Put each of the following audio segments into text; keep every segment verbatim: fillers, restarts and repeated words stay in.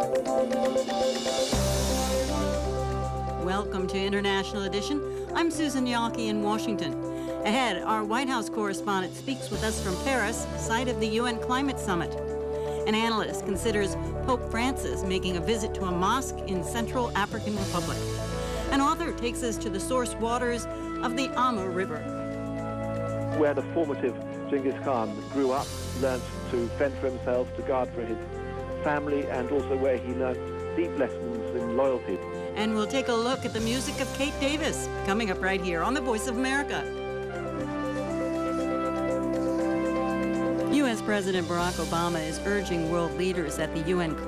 Welcome to International Edition. I'm Susan Yawkey in Washington. Ahead, our White House correspondent speaks with us from Paris, site of the U N Climate Summit. An analyst considers Pope Francis making a visit to a mosque in Central African Republic. An author takes us to the source waters of the Amur River, where the formative Genghis Khan grew up, learned to fend for himself, to guard for his family, and also where he learned deep lessons in loyalty. And we'll take a look at the music of Kate Davis, coming up right here on The Voice of America. U S President Barack Obama is urging world leaders at the U N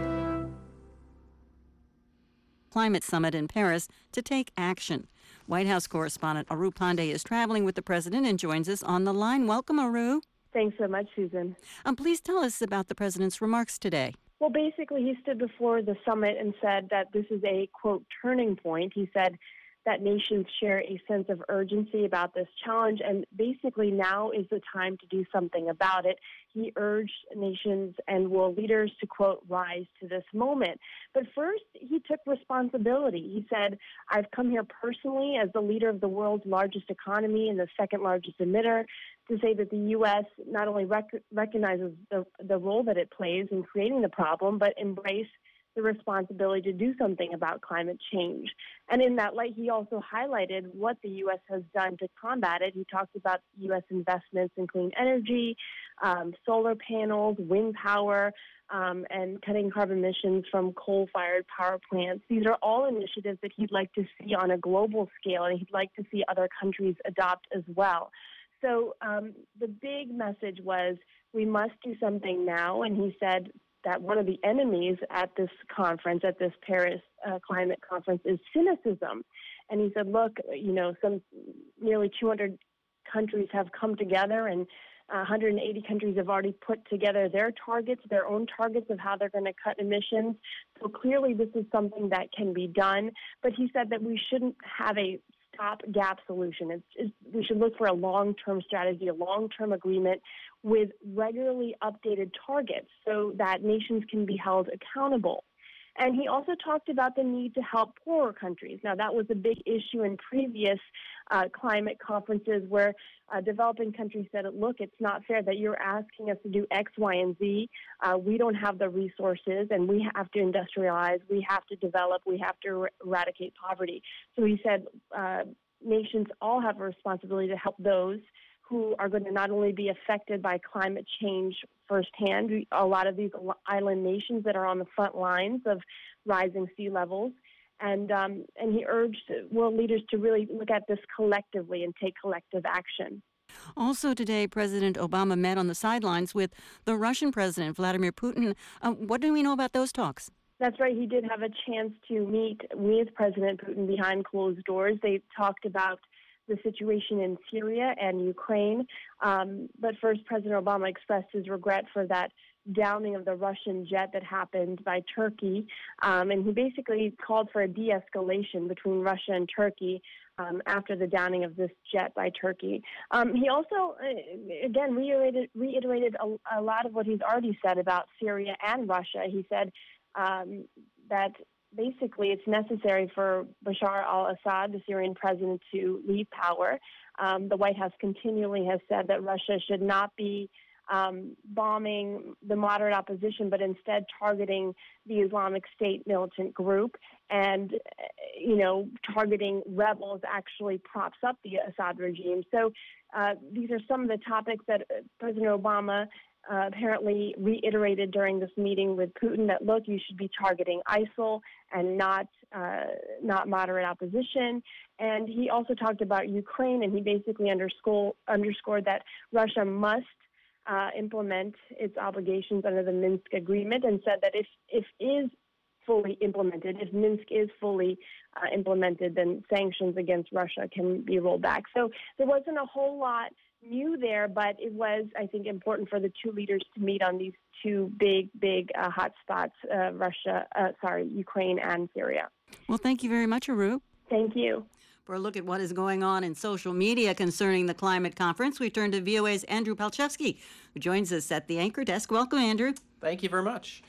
Climate Summit in Paris to take action. White House correspondent Aru Pandey is traveling with the president and joins us on the line. Welcome, Aru. Thanks so much, Susan. Um, please tell us about the president's remarks today. Well, basically, he stood before the summit and said that this is a, quote, turning point. He said that nations share a sense of urgency about this challenge, and basically now is the time to do something about it. He urged nations and world leaders to, quote, rise to this moment. But first, he took responsibility. He said, I've come here personally as the leader of the world's largest economy and the second largest emitter to say that the U S not only rec- recognizes the, the role that it plays in creating the problem, but embrace the responsibility to do something about climate change. And in that light, he also highlighted what the U S has done to combat it. He talked about U S investments in clean energy, um, solar panels, wind power, um, and cutting carbon emissions from coal-fired power plants. These are all initiatives that he'd like to see on a global scale, and he'd like to see other countries adopt as well. So um, the big message was we must do something now, and he said that one of the enemies at this conference, at this Paris uh, climate conference, is cynicism. And he said, look, you know, some nearly two hundred countries have come together, and uh, one hundred eighty countries have already put together their targets, their own targets of how they're going to cut emissions. So clearly this is something that can be done. But he said that we shouldn't have a stop-gap solution. It's, it's, we should look for a long-term strategy, a long-term agreement with regularly updated targets so that nations can be held accountable. And he also talked about the need to help poorer countries. Now, that was a big issue in previous uh, climate conferences where uh, developing countries said, look, it's not fair that you're asking us to do X, Y, and Z. Uh, we don't have the resources, and we have to industrialize. We have to develop. We have to er- eradicate poverty. So he said uh, nations all have a responsibility to help those who are going to not only be affected by climate change firsthand, a lot of these island nations that are on the front lines of rising sea levels. And um, and he urged world leaders to really look at this collectively and take collective action. Also today, President Obama met on the sidelines with the Russian President, Vladimir Putin. Uh, what do we know about those talks? That's right. He did have a chance to meet with President Putin behind closed doors. They talked about the situation in Syria and Ukraine. Um, but first, President Obama expressed his regret for that downing of the Russian jet that happened by Turkey. Um, and he basically called for a de-escalation between Russia and Turkey um, after the downing of this jet by Turkey. Um, he also, uh, again, reiterated, reiterated a, a lot of what he's already said about Syria and Russia. He said um, that basically it's necessary for Bashar al-Assad, the Syrian president, to leave power. Um, the White House continually has said that Russia should not be um, bombing the moderate opposition, but instead targeting the Islamic State militant group. And, you know, targeting rebels actually props up the Assad regime. So uh, these are some of the topics that President Obama Uh, apparently reiterated during this meeting with Putin that, look, you should be targeting ISIL and not uh, not moderate opposition. And he also talked about Ukraine, and he basically underscore, underscored that Russia must uh, implement its obligations under the Minsk agreement, and said that if, if is fully implemented, if Minsk is fully uh, implemented, then sanctions against Russia can be rolled back. So there wasn't a whole lot new there, but it was, I think, important for the two leaders to meet on these two big, big uh, hot spots, uh, Russia, uh, sorry, Ukraine and Syria. Well, thank you very much, Aru. Thank you. For a look at what is going on in social media concerning the climate conference, we turn to V O A's Andrew Palczewski, who joins us at the anchor desk. Welcome, Andrew. Thank you very much.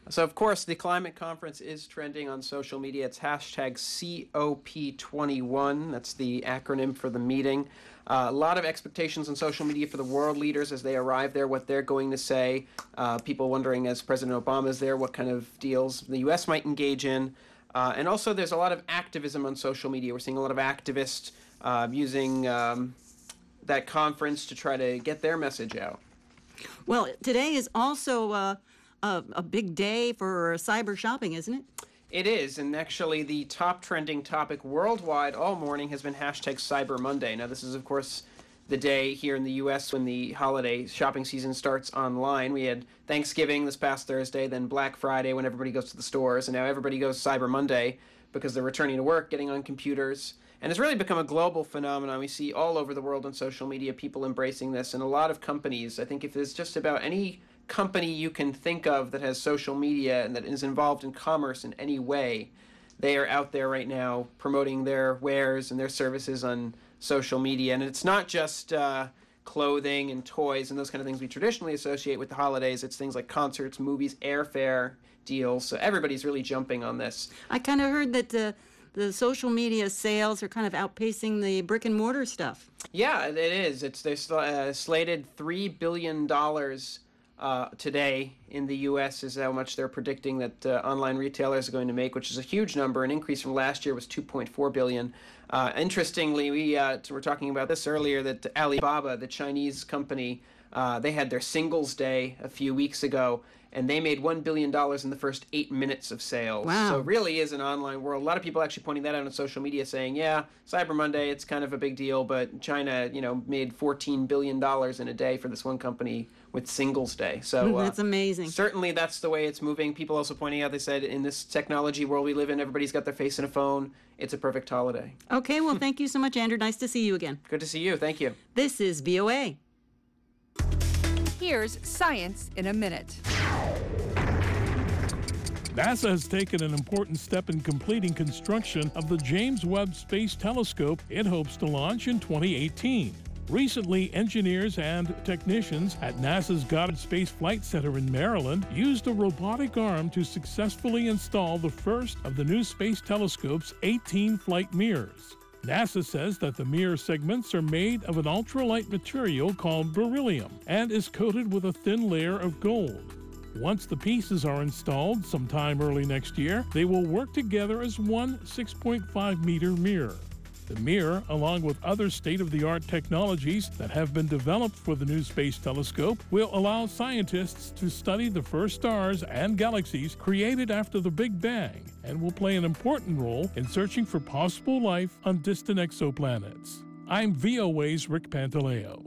So, of course, the climate conference is trending on social media. It's hashtag C O P twenty-one. That's the acronym for the meeting. Uh, a lot of expectations on social media for the world leaders as they arrive there, what they're going to say. Uh, people wondering, as President Obama is there, what kind of deals the U S might engage in. Uh, and also, there's a lot of activism on social media. We're seeing a lot of activists uh, using um, that conference to try to get their message out. Well, today is also uh, a, a big day for cyber shopping, isn't it? It is, and actually the top trending topic worldwide all morning has been hashtag Cyber Monday. Now, this is, of course, the day here in the U S when the holiday shopping season starts online. We had Thanksgiving this past Thursday, then Black Friday when everybody goes to the stores, and now everybody goes Cyber Monday because they're returning to work, getting on computers. And it's really become a global phenomenon. We see all over the world on social media people embracing this, and a lot of companies. I think if there's just about any company you can think of that has social media and that is involved in commerce in any way, they are out there right now promoting their wares and their services on social media. And it's not just uh, clothing and toys and those kind of things we traditionally associate with the holidays. It's things like concerts, movies, airfare deals. So everybody's really jumping on this. I kind of heard that the the social media sales are kind of outpacing the brick and mortar stuff. Yeah, it is. It's they're uh, slated three billion dollars uh, today in the U S is how much they're predicting that uh, online retailers are going to make, which is a huge number. An increase from last year was two point four billion dollars. Uh, interestingly, we uh, were talking about this earlier, that Alibaba, the Chinese company, uh, they had their Singles Day a few weeks ago, and they made one billion dollars in the first eight minutes of sales. Wow. So it really is an online world. A lot of people actually pointing that out on social media saying, yeah, Cyber Monday, it's kind of a big deal, but China, you know, made fourteen billion dollars in a day for this one company with Singles Day. So uh, that's amazing. Certainly that's the way it's moving. People also pointing out, they said, in this technology world we live in, everybody's got their face in a phone. It's a perfect holiday. Okay, well, thank you so much, Andrew. Nice to see you again. Good to see you. Thank you. This is V O A. Here's Science in a Minute. NASA has taken an important step in completing construction of the James Webb Space Telescope it hopes to launch in twenty eighteen. Recently, engineers and technicians at NASA's Goddard Space Flight Center in Maryland used a robotic arm to successfully install the first of the new Space Telescope's eighteen flight mirrors. NASA says that the mirror segments are made of an ultralight material called beryllium and is coated with a thin layer of gold. Once the pieces are installed sometime early next year, they will work together as one six point five meter mirror. The mirror, along with other state-of-the-art technologies that have been developed for the new space telescope, will allow scientists to study the first stars and galaxies created after the Big Bang and will play an important role in searching for possible life on distant exoplanets. I'm V O A's Rick Pantaleo.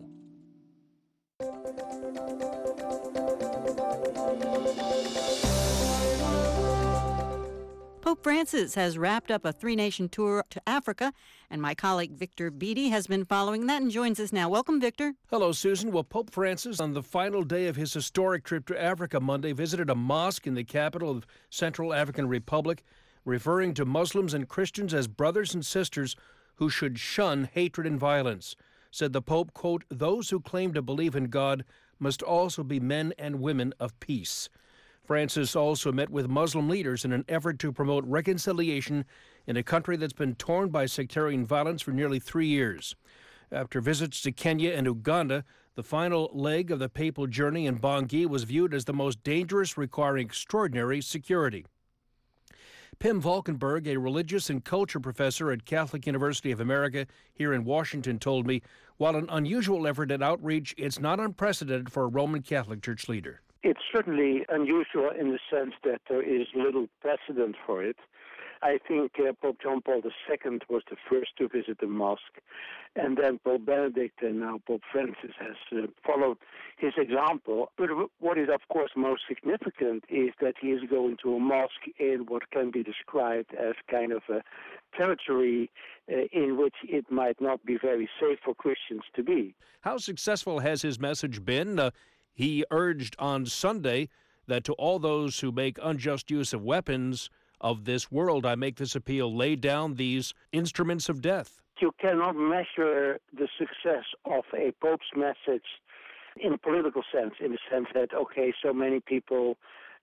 Pope Francis has wrapped up a three-nation tour to Africa, and my colleague Victor Beatty has been following that and joins us now. Welcome, Victor. Hello, Susan. Well, Pope Francis, on the final day of his historic trip to Africa Monday, visited a mosque in the capital of Central African Republic, referring to Muslims and Christians as brothers and sisters who should shun hatred and violence. Said the Pope, quote, "Those who claim to believe in God must also be men and women of peace." Francis also met with Muslim leaders in an effort to promote reconciliation in a country that's been torn by sectarian violence for nearly three years. After visits to Kenya and Uganda, the final leg of the papal journey in Bangui was viewed as the most dangerous, requiring extraordinary security. Pim Valkenburg, a religious and culture professor at Catholic University of America here in Washington, told me, while an unusual effort at outreach, it's not unprecedented for a Roman Catholic Church leader. It's certainly unusual in the sense that there is little precedent for it. I think uh, Pope John Paul the Second was the first to visit the mosque, and then Pope Benedict and now Pope Francis has uh, followed his example. But what is, of course, most significant is that he is going to a mosque in what can be described as kind of a territory uh, in which it might not be very safe for Christians to be. How successful has his message been? Uh, He urged on Sunday that to all those who make unjust use of weapons of this world, I make this appeal, lay down these instruments of death. You cannot measure the success of a Pope's message in a political sense, in the sense that, okay, so many people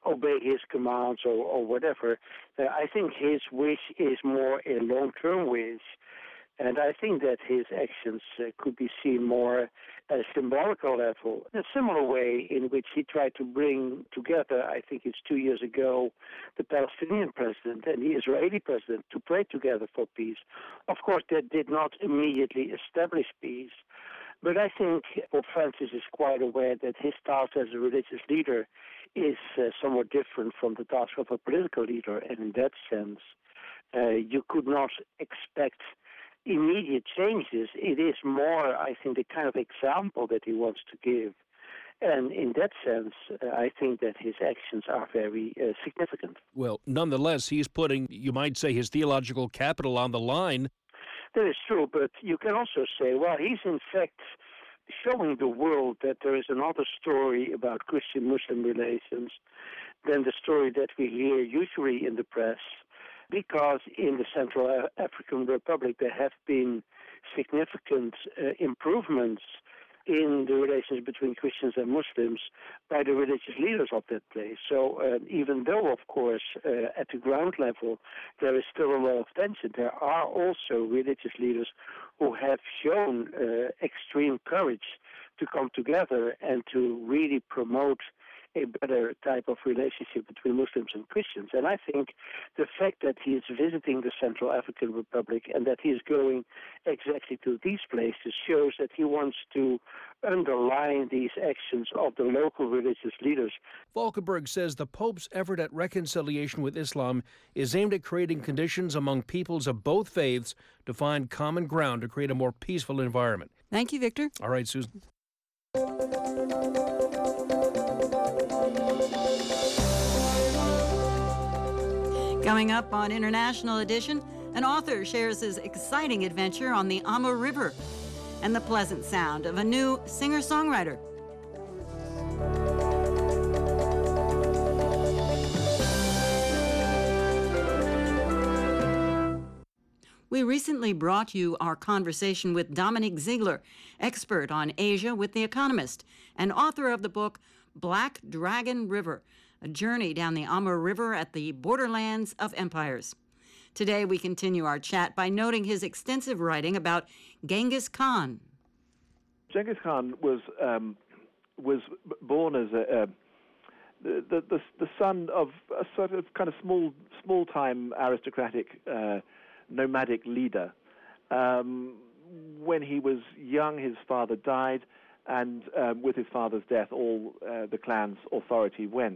obey his commands or, or whatever. Uh, I think his wish is more a long-term wish. And I think that his actions uh, could be seen more at a symbolical level, in a similar way in which he tried to bring together, I think it's two years ago, the Palestinian president and the Israeli president to pray together for peace. Of course, that did not immediately establish peace, but I think Pope Francis is quite aware that his task as a religious leader is uh, somewhat different from the task of a political leader, and in that sense, uh, you could not expect immediate changes. It is more, I think, the kind of example that he wants to give. And in that sense, uh, I think that his actions are very uh, significant. Well, nonetheless, he's putting, you might say, his theological capital on the line. That is true, but you can also say, well, he's in fact showing the world that there is another story about Christian-Muslim relations than the story that we hear usually in the press, because in the Central African Republic there have been significant uh, improvements in the relations between Christians and Muslims by the religious leaders of that place. So uh, even though, of course, uh, at the ground level there is still a lot of tension, there are also religious leaders who have shown uh, extreme courage to come together and to really promote a better type of relationship between Muslims and Christians. And I think the fact that he is visiting the Central African Republic and that he is going exactly to these places shows that he wants to underline these actions of the local religious leaders. Valkenburg says the Pope's effort at reconciliation with Islam is aimed at creating conditions among peoples of both faiths to find common ground to create a more peaceful environment. Thank you, Victor. All right, Susan. Coming up on International Edition, an author shares his exciting adventure on the Amo River and the pleasant sound of a new singer-songwriter. We recently brought you our conversation with Dominique Ziegler, expert on Asia with The Economist, and author of the book Black Dragon River, a journey down the Amur River at the borderlands of empires. Today we continue our chat by noting his extensive writing about Genghis Khan. Genghis Khan was um, was born as a, uh, the, the the the son of a sort of kind of small small time aristocratic uh, nomadic leader. Um, when he was young, his father died, and um, with his father's death, all uh, the clan's authority went.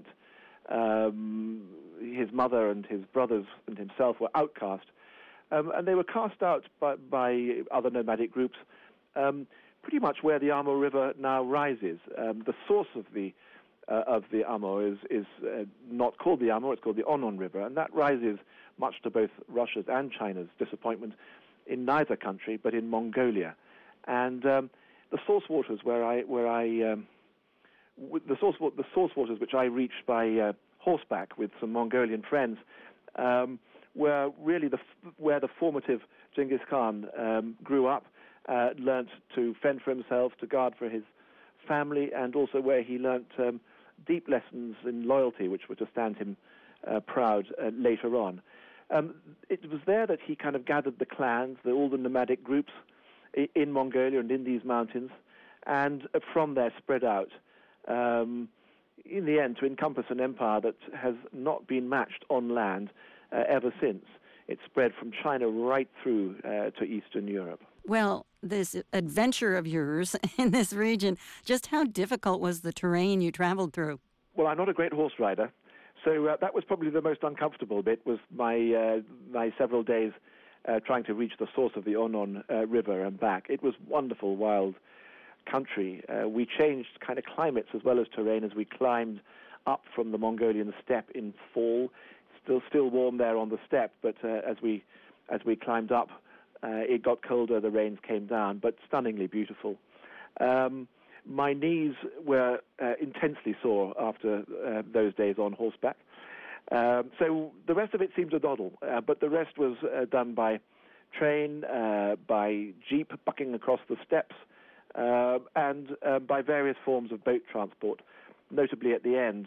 Um, his mother and his brothers and himself were outcast, um, and they were cast out by, by other nomadic groups, um, pretty much where the Amur River now rises. Um, the source of the uh, of the Amur is is uh, not called the Amur; it's called the Onon River, and that rises, much to both Russia's and China's disappointment, in neither country but in Mongolia. And um, the source waters where I where I um, the source the source waters which I reached by uh, horseback with some Mongolian friends um, were really the where the formative Genghis Khan um, grew up, uh, learnt to fend for himself, to guard for his family, and also where he learnt um, deep lessons in loyalty, which were to stand him uh, proud uh, later on. Um, it was there that he kind of gathered the clans, the, all the nomadic groups in, in Mongolia and in these mountains, and from there spread out, um, in the end, to encompass an empire that has not been matched on land uh, ever since. It spread from China right through uh, to Eastern Europe. Well, this adventure of yours in this region, just how difficult was the terrain you traveled through? Well, I'm not a great horse rider, so uh, that was probably the most uncomfortable bit, was my uh, my several days uh, trying to reach the source of the Onon uh, River and back. It was wonderful, wild country. Uh, we changed kind of climates as well as terrain as we climbed up from the Mongolian steppe in fall. Still still warm there on the steppe, but uh, as we as we climbed up, uh, it got colder, the rains came down, but stunningly beautiful. Um, my knees were uh, intensely sore after uh, those days on horseback. Um, so the rest of it seemed a doddle, uh, but the rest was uh, done by train, uh, by jeep bucking across the steppes, uh, and uh, by various forms of boat transport. Notably at the end,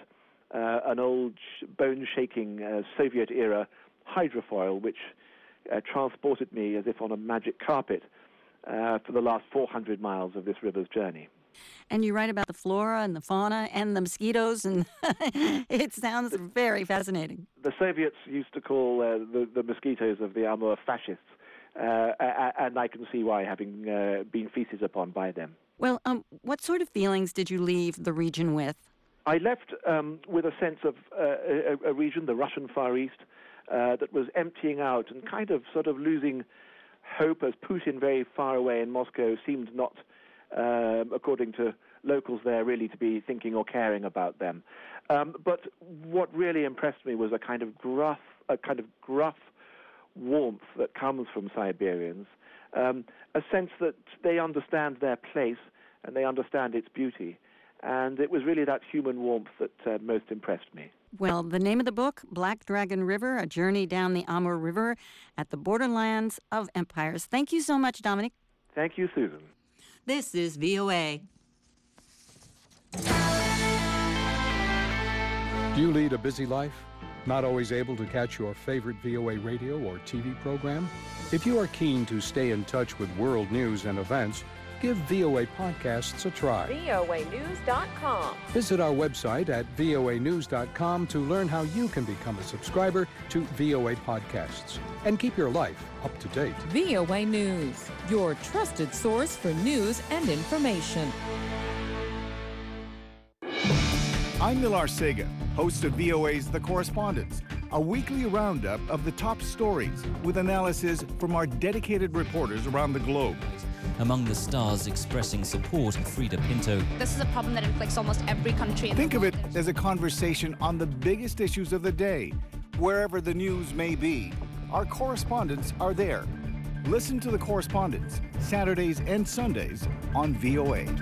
uh, an old sh- bone-shaking uh, Soviet-era hydrofoil, which uh, transported me as if on a magic carpet uh, for the last four hundred miles of this river's journey. And you write about the flora and the fauna and the mosquitoes, and it sounds very fascinating. The Soviets used to call uh, the, the mosquitoes of the Amur fascists, uh, and I can see why, having uh, been feasted upon by them. Well, um, what sort of feelings did you leave the region with? I left um, with a sense of uh, a, a region, the Russian Far East, uh, that was emptying out and kind of sort of losing hope as Putin, very far away in Moscow, seemed not, uh, according to locals there, really to be thinking or caring about them. Um, but what really impressed me was a kind of gruff, a kind of gruff warmth that comes from Siberians, um, a sense that they understand their place and they understand its beauty. And it was really that human warmth that uh, most impressed me. Well, the name of the book, Black Dragon River, A Journey Down the Amur River at the Borderlands of Empires. Thank you so much, Dominic. Thank you, Susan. This is V O A. Do you lead a busy life? Not always able to catch your favorite V O A radio or T V program? If you are keen to stay in touch with world news and events, give V O A Podcasts a try. V O A news dot com. Visit our website at V O A news dot com to learn how you can become a subscriber to V O A Podcasts and keep your life up to date. V O A News, your trusted source for news and information. I'm Millar Sega, host of V O A's The Correspondents, a weekly roundup of the top stories with analysis from our dedicated reporters around the globe. Among the stars expressing support, Frida Pinto. This is a problem that inflicts almost every country in Think the world. of it as a conversation on the biggest issues of the day. Wherever the news may be, our correspondents are there. Listen to The Correspondents, Saturdays and Sundays on V O A.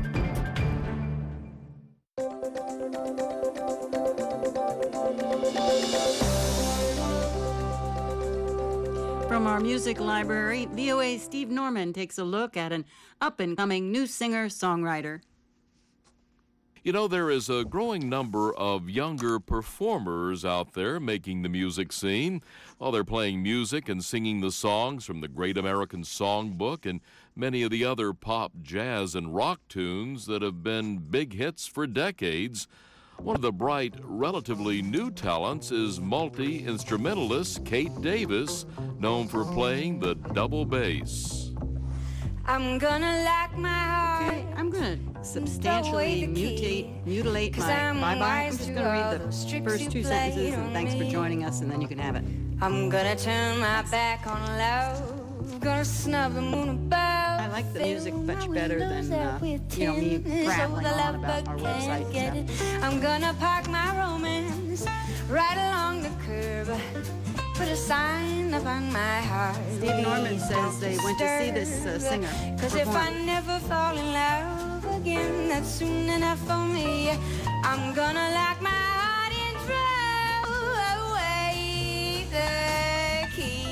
From our music library, V O A's Steve Norman takes a look at an up-and-coming new singer-songwriter. You know, there is a growing number of younger performers out there making the music scene. While they're playing music and singing the songs from the Great American Songbook and many of the other pop, jazz, and rock tunes that have been big hits for decades. One of the bright, relatively new talents is multi-instrumentalist Kate Davis, known for playing the double bass. I'm gonna lock my heart. Okay, I'm gonna substantially mutate, mutilate my bye-bye. I'm just gonna read the first two sentences, and thanks for joining us, and then you can have it. I'm gonna turn my back on love. Gonna snub the moon above. I like the music much better than uh, you know me prattling on about our website and stuff. I'm gonna park my romance right along the curb. Put a sign up on my heart. Steve Norman says they went to see this uh, singer. Cause if I never fall in love again, that's soon enough for me. I'm gonna lock my heart and throw away the key.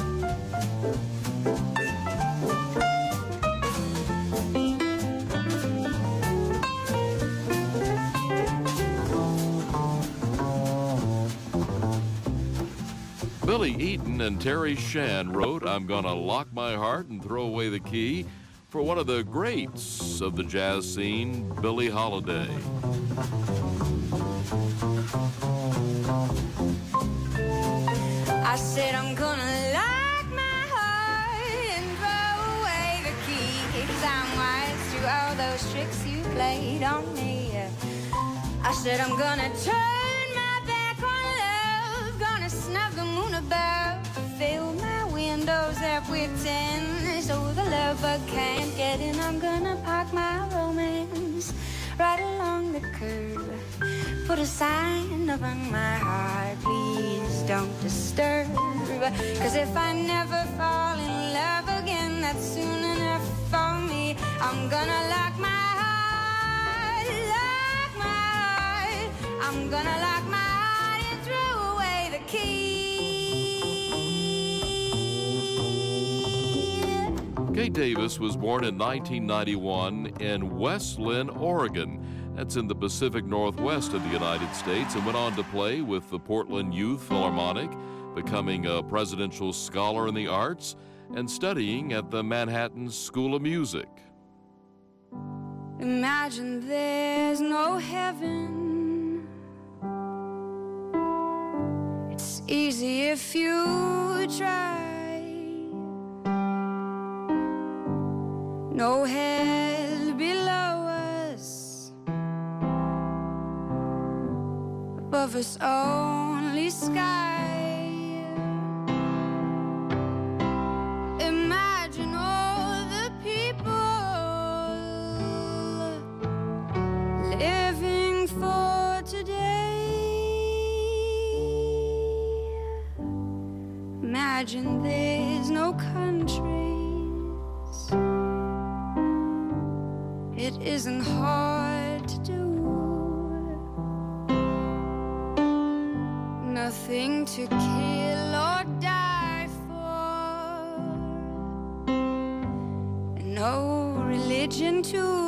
Billy Eaton and Terry Shan wrote, I'm Gonna Lock My Heart and Throw Away the Key, for one of the greats of the jazz scene, Billie Holiday. I said I'm gonna lock my heart and throw away the key, 'cause I'm wise to all those tricks you played on me. I said I'm gonna turn my back on love, gonna snub the moon above, fill my windows up with tin, so the lover can't get in. I'm gonna park my romance right along the curb, put a sign up on my heart, please don't disturb. 'Cause if I never fall in love again, that's soon enough for me. I'm gonna lock my heart, lock my heart. I'm gonna lock my heart and throw away the key. Kate Davis was born in nineteen ninety-one in West Lynn, Oregon, That's in the Pacific Northwest of the United States, and went on to play with the Portland Youth Philharmonic, becoming a presidential scholar in the arts and studying at the Manhattan School of Music. Imagine there's no heaven. It's easy if you try. No hell below us, above us only sky. Imagine all the people living for today. Imagine there's no countries. It isn't hard to do. Nothing to kill or die for, and no religion too.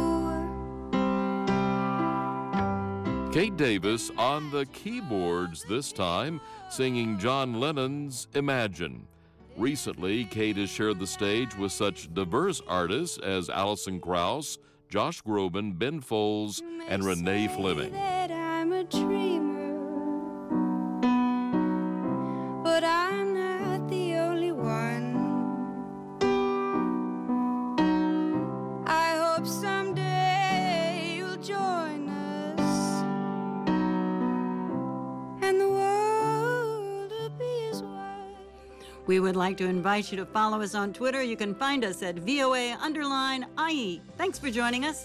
Kate Davis on the keyboards this time, singing John Lennon's Imagine. Recently, Kate has shared the stage with such diverse artists as Alison Krauss, Josh Groban, Ben Folds, and Renee Fleming. That I'm a dreamer, but I'm not the only one. I hope someday you'll join us, and the world will be as one. We would like to invite you to follow us on Twitter. You can find us at V O A underline I E. Thanks for joining us.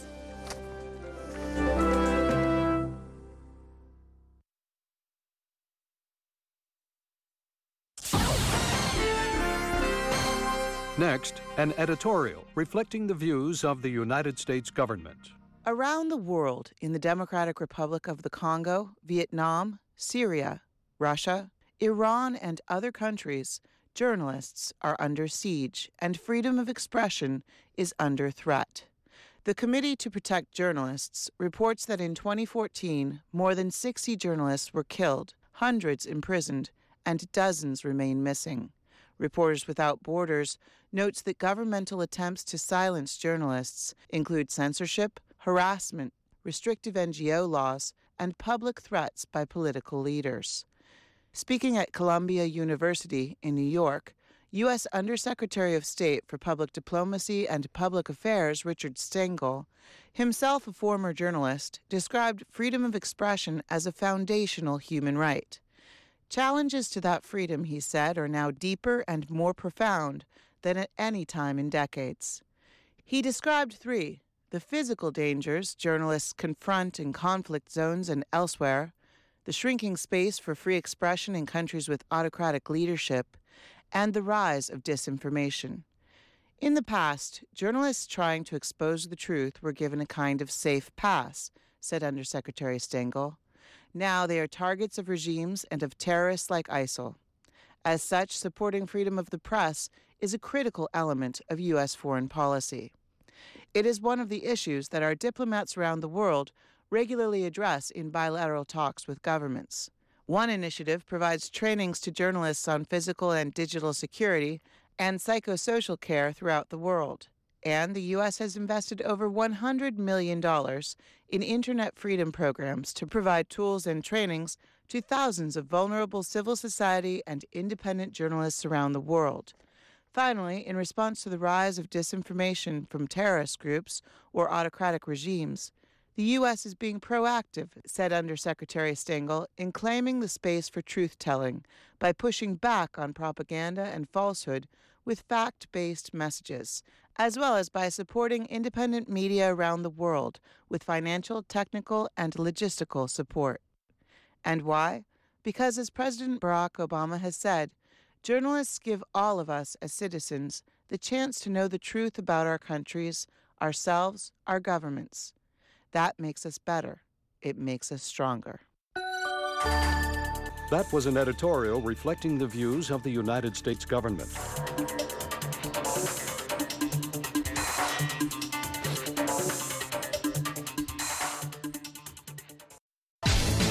Next, an editorial reflecting the views of the United States government. Around the world, in the Democratic Republic of the Congo, Vietnam, Syria, Russia, Iran, and other countries, journalists are under siege, and freedom of expression is under threat. The Committee to Protect Journalists reports that in twenty fourteen, more than sixty journalists were killed, hundreds imprisoned, and dozens remain missing. Reporters Without Borders notes that governmental attempts to silence journalists include censorship, harassment, restrictive N G O laws, and public threats by political leaders. Speaking at Columbia University in New York, U S Undersecretary of State for Public Diplomacy and Public Affairs Richard Stengel, himself a former journalist, described freedom of expression as a foundational human right. Challenges to that freedom, he said, are now deeper and more profound than at any time in decades. He described three: the physical dangers journalists confront in conflict zones and elsewhere, the shrinking space for free expression in countries with autocratic leadership, and the rise of disinformation. In the past, journalists trying to expose the truth were given a kind of safe pass, said Undersecretary Stengel. Now they are targets of regimes and of terrorists like ISIL. As such, supporting freedom of the press is a critical element of U S foreign policy. It is one of the issues that our diplomats around the world regularly address in bilateral talks with governments. One initiative provides trainings to journalists on physical and digital security and psychosocial care throughout the world. And the U S has invested over one hundred million dollars in Internet freedom programs to provide tools and trainings to thousands of vulnerable civil society and independent journalists around the world. Finally, in response to the rise of disinformation from terrorist groups or autocratic regimes, the U S is being proactive, said Undersecretary Stengel, in claiming the space for truth-telling by pushing back on propaganda and falsehood with fact-based messages, as well as by supporting independent media around the world with financial, technical, and logistical support. And why? Because, as President Barack Obama has said, journalists give all of us as citizens the chance to know the truth about our countries, ourselves, our governments. That makes us better. It makes us stronger. That was an editorial reflecting the views of the United States government.